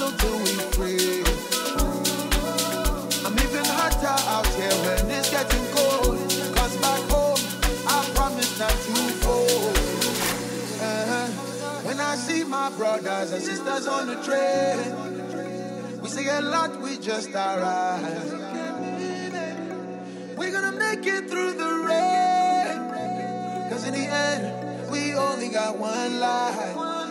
hustle till we free. I'm even hotter out here when it's getting cold. Cause back home, I promise not to fold. When I see my brothers and sisters on the train, we say a lot, we just arrived. We're gonna make it through the rain. Cause in the end, we only got one life.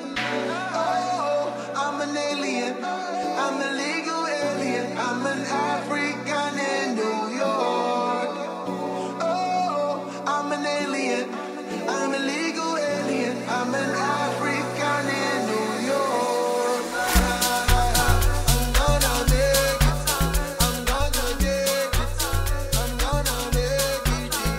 Oh, I'm an alien. I'm a legal alien. I'm an African in New York. Oh, I'm an alien. I'm a legal alien. I'm an African in New York. I'm gonna make it. I'm gonna make it. I'm gonna make it.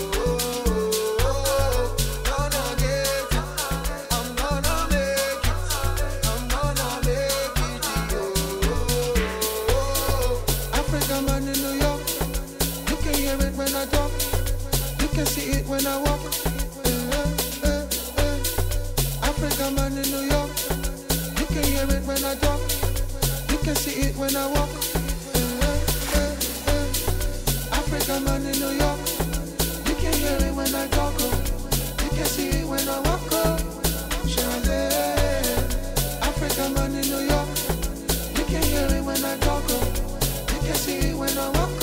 Gonna get it. I'm gonna make it. I'm gonna make it. African man in New York. You can hear it when I talk. You can see it when I walk. African man in New York. You can hear it when I talk. You can see it when I walk. African man in New York. You can hear it when I talk. You can see it when I walk. African man in New York. You can hear it when I talk. You can see it when I walk.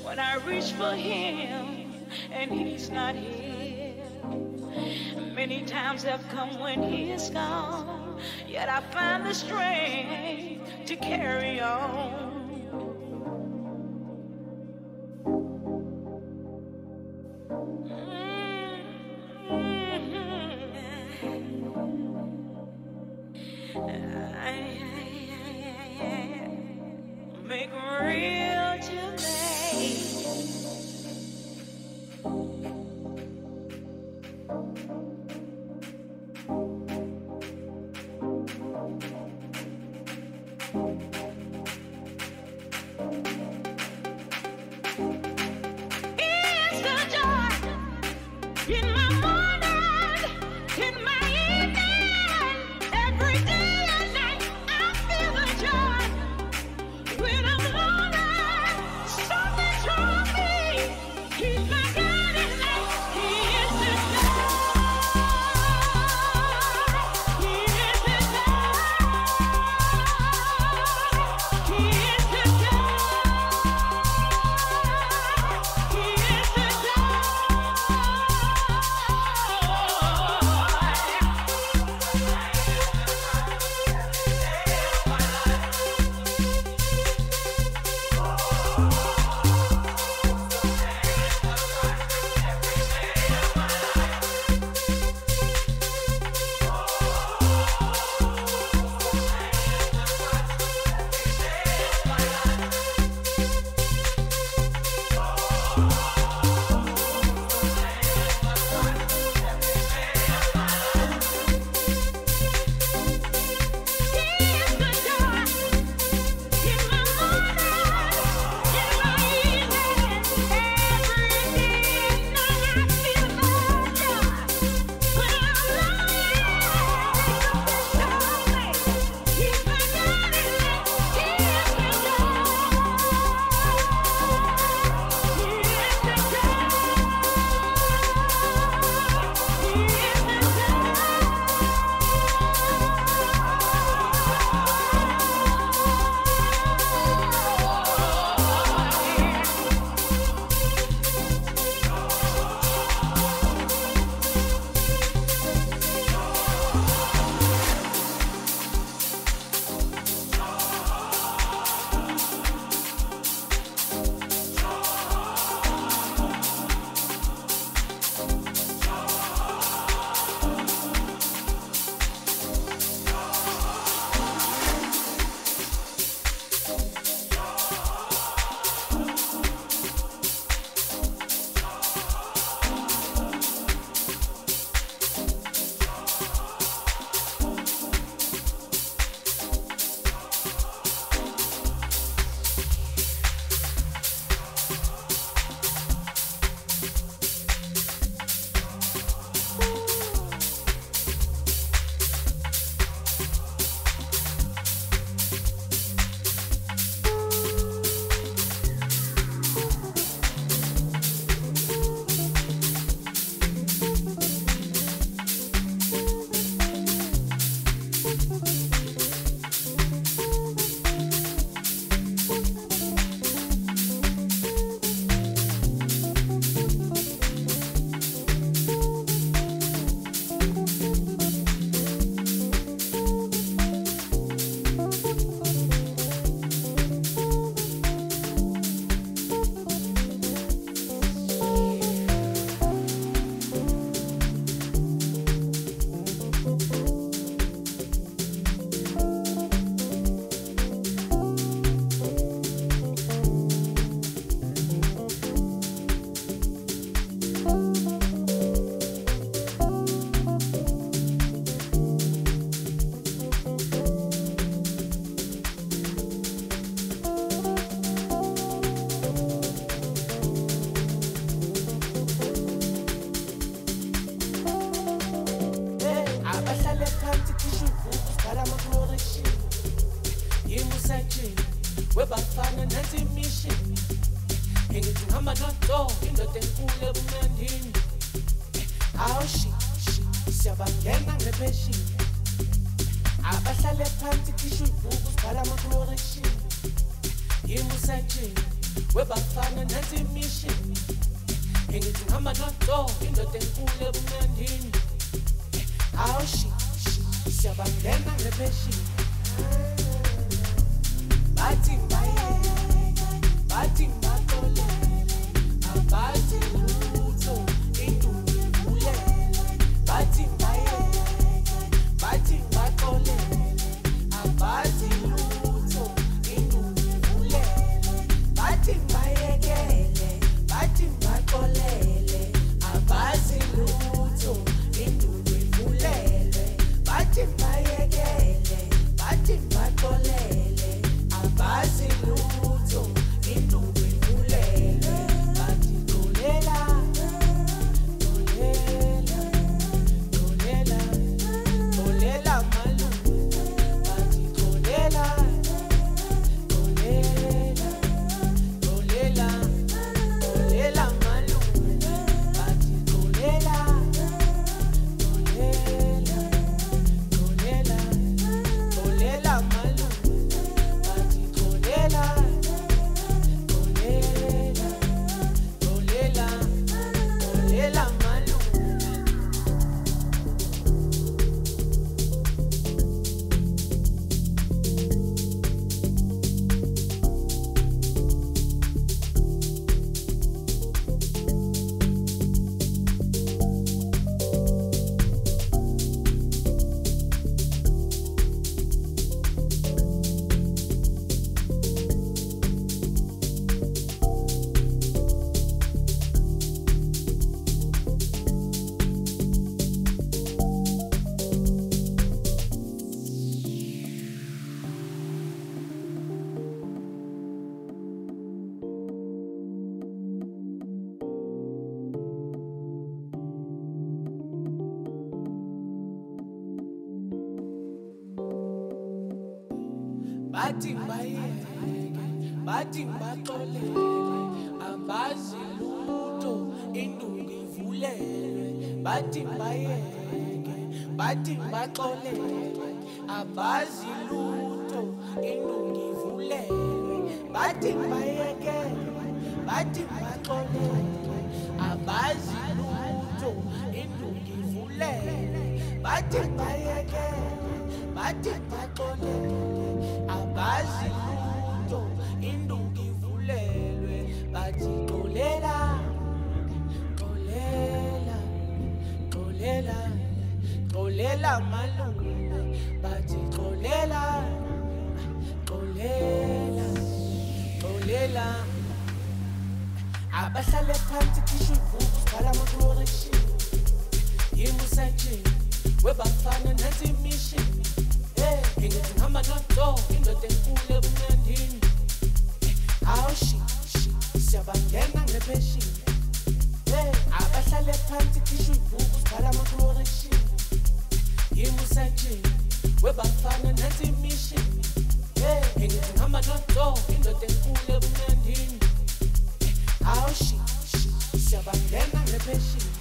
when I reach for him and he's not here. Many times have come when he is gone, yet I find the strength to carry on. Make real to me. It's the joy in my morning, in my evening, every day and night. I feel the joy. When I'm lonely, something draws me. He's my guiding light. He is the light. He is the light. He is the light. He is the webafana nathi mission engithi ngihamba nodo indoda enkulu ebumnandini awushi siyabangena ngepheshini abahlale phansi kisho ivuku sibhala ama-chloration yimi usetshini webafana nathi imishini engithi ngihamba nodo indoda enkulu ebumnandini awushi siyabangena ngepheshini bathi baye bathi batole abazi lutho indumi ivulele bathi baye bathi batole abazi lutho indumi ivulele bathi bayekele bathi batolele abazi lutho indumi ivulele bathi bayekele bathi batolele abazi lutho indumi ivulele bathi tolela tolela tolela tolela malu bathi tolela tolela tolela tolela malu bathi tolela tolela tolela tolela malu bathi tolela tolela tolela tolela malu bathi bayeke bathi baxolele abazi lutho induku ivulelwe bathi bayeke bathi baxolele abazi lutho induku ivulelwe bathi bayeke bathi baxolele abazi lutho induku ivulelwe bathi bayeke bathi baxolele abazi lutho induku ivulelwe bathi xolela xolela xolela xolela malume bathi xolela xolela xolela abahlale phansi kisho ivuku sibhala ama-correction yimusajini webafana nathi imishini ngithi ngihamba nodo indoda enkulu ebumnandini awushi siyabangena ngepheshini abahlale phansi kisho ivuku sibhala ama-correction yimusajini webafana nathi imishini ngithi ngihamba nodo indoda enkulu ebumnandini awushi siyabangena ngepheshini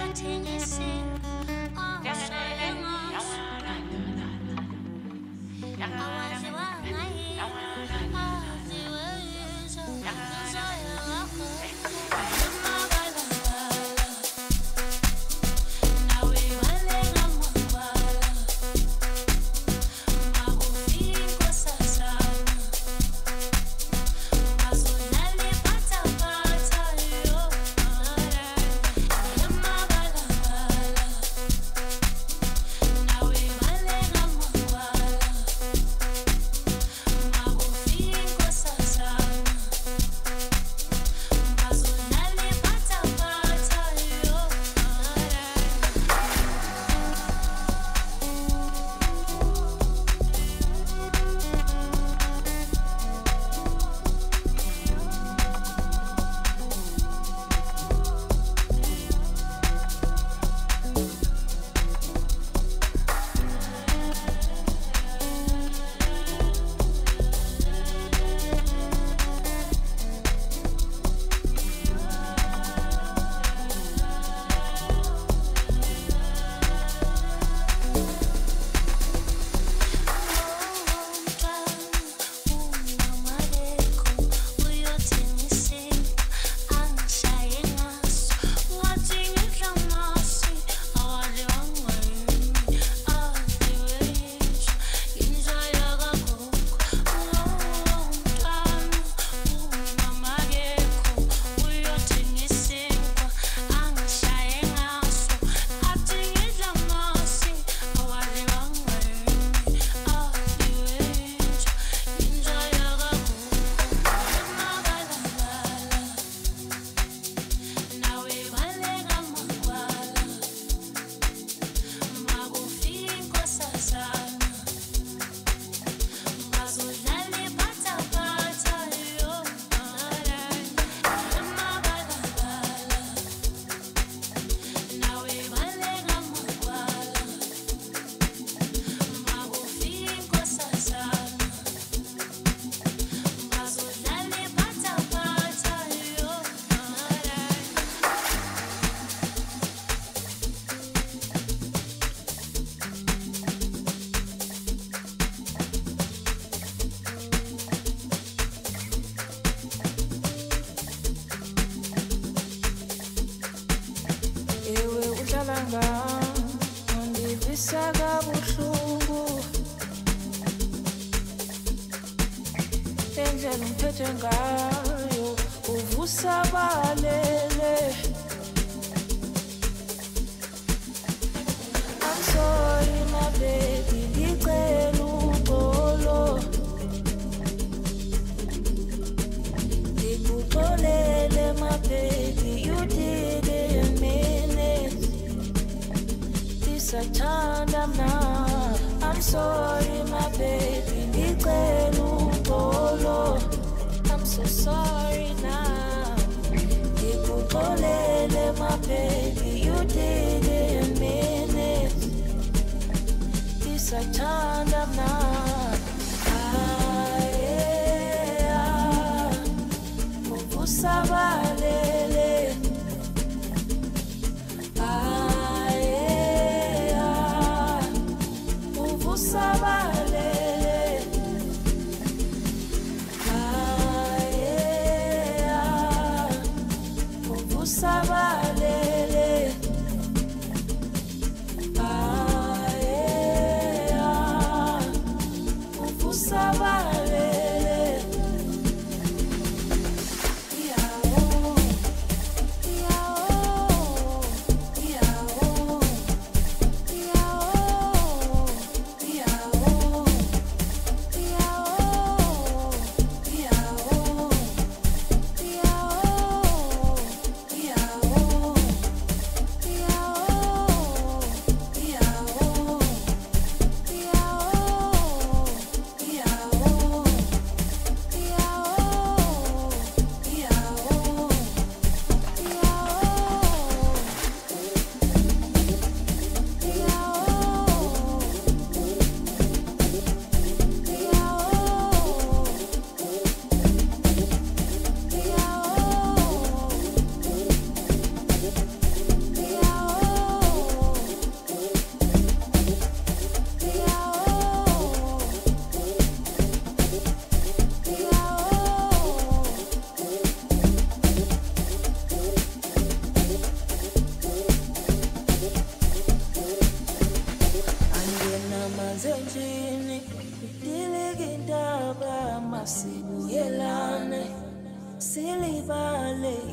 Yeah.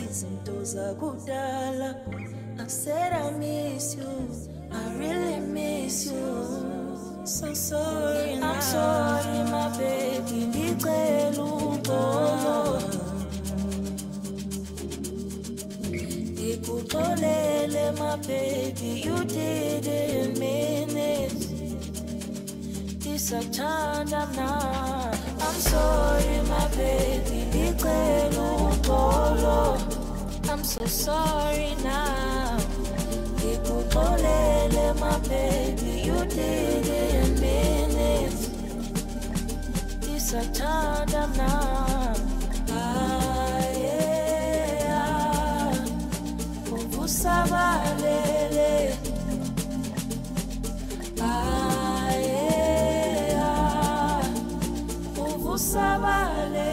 izinto zakudala. I said I miss you, I really miss you. So sorry now. I'm sorry my baby, ngicela uxolo. Ngikuxolele my baby, you didn't mean it. Disathanda now. I'm sorry my baby, ngicela uxolo. I'm so sorry now. Ngikuxolele my baby, you didn't mean it. Disathanda now. Yeah. Uvusabalele. Yeah. Uvusabalele.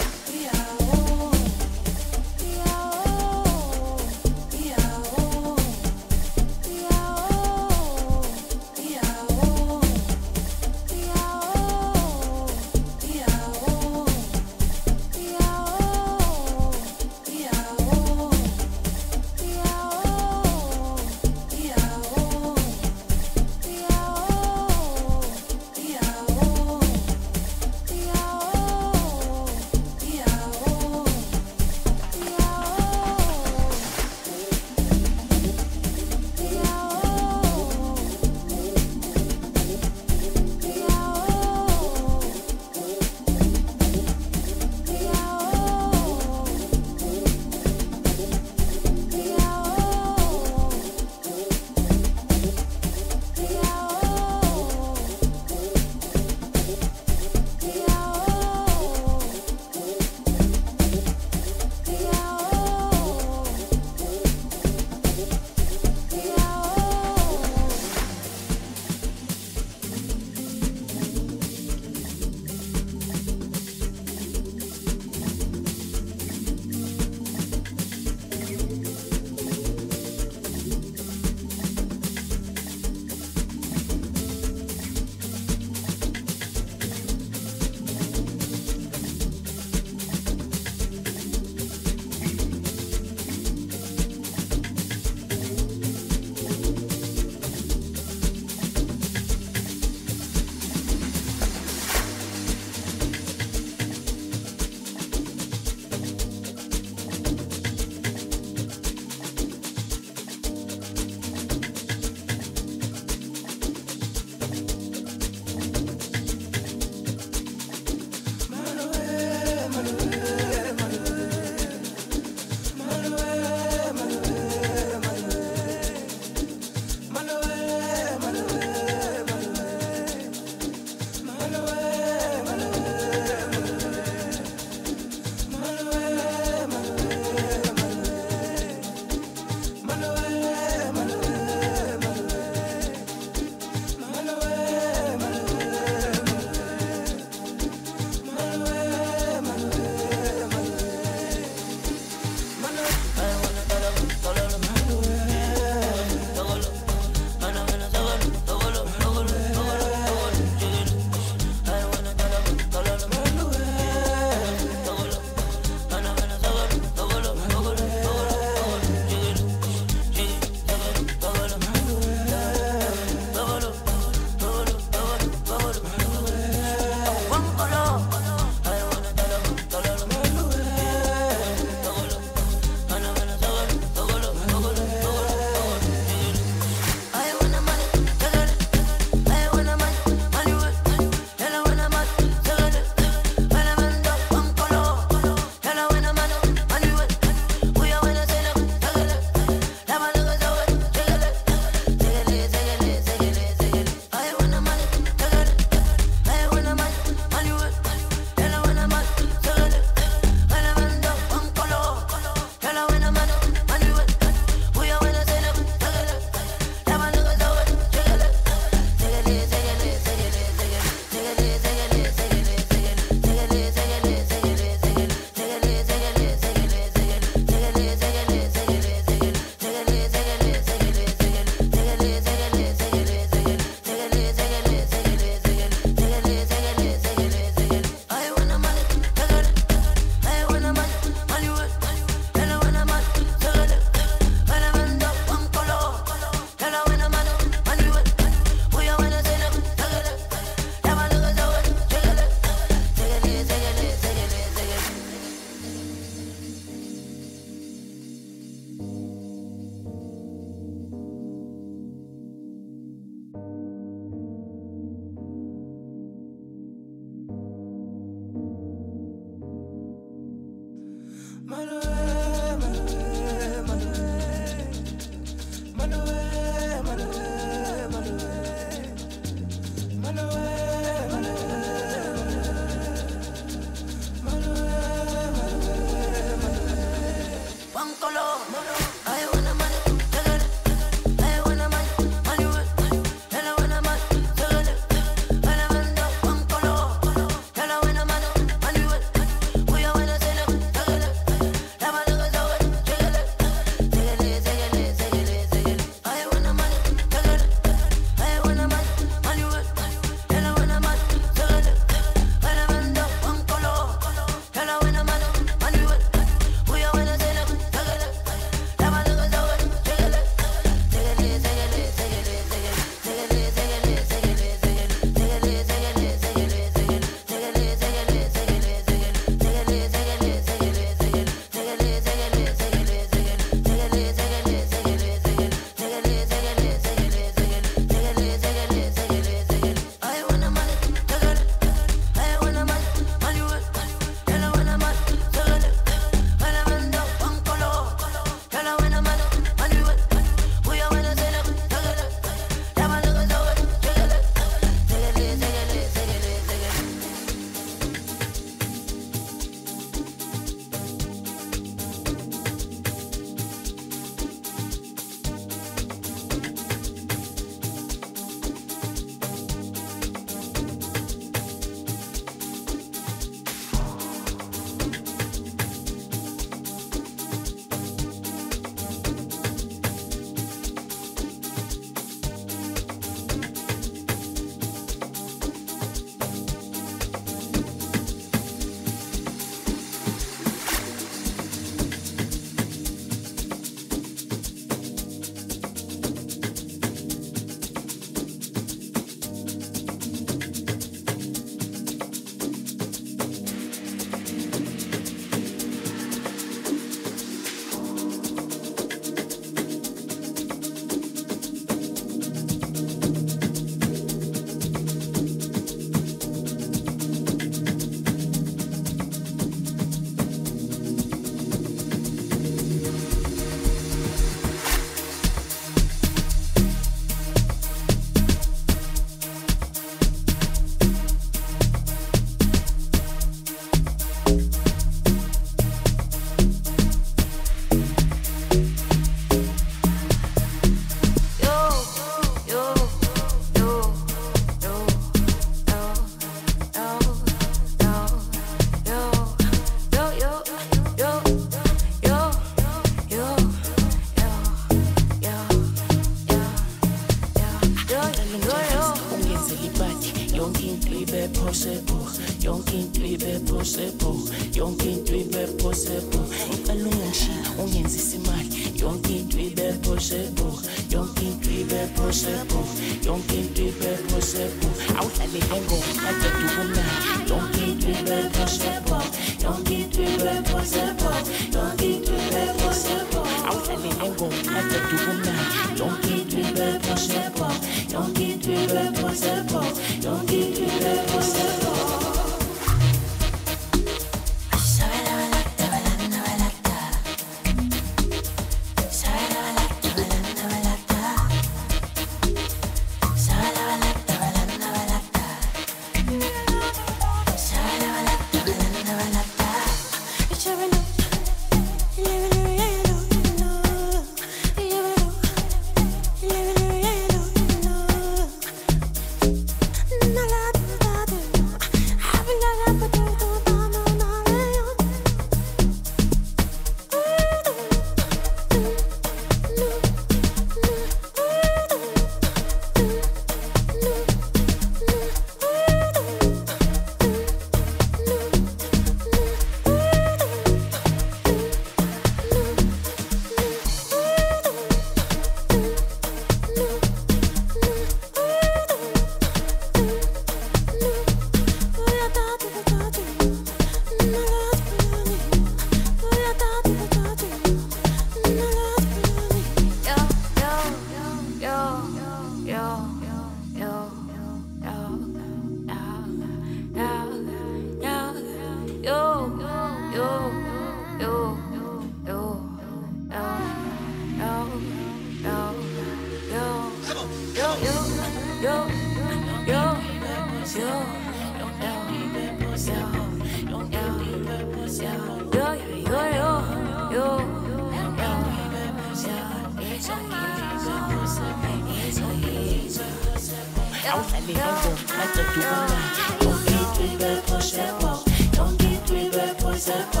Don't get